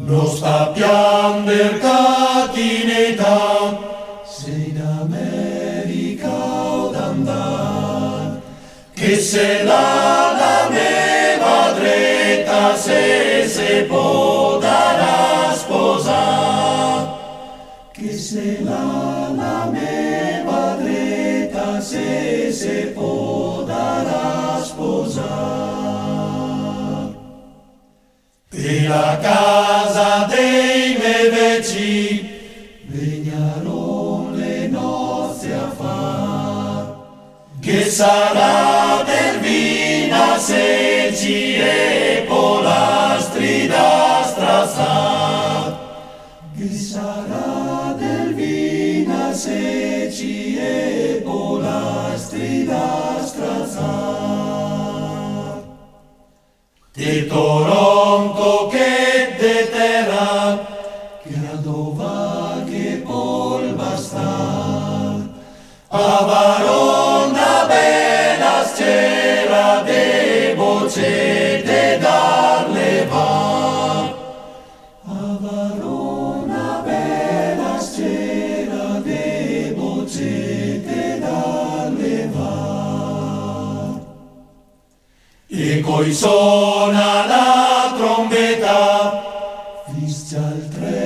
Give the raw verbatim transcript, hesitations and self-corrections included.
non sta piander catinetà, sei d'America o d'andar, che se la la meva dreta se se può darà sposar, che se la la meva dreta se se può darà sposar. E la casa dei miei vecini vegnarono le nozze a far, che sarà del vina se ci è polastri da strassar, che sarà del vina se ci è polastri da strassar. E Toronto che de terra, che adova che pol bastar, a varona bella scera de bocete da levar, a varona bella scera de bocete da levar. E coi suona la trombetta, fischia il tre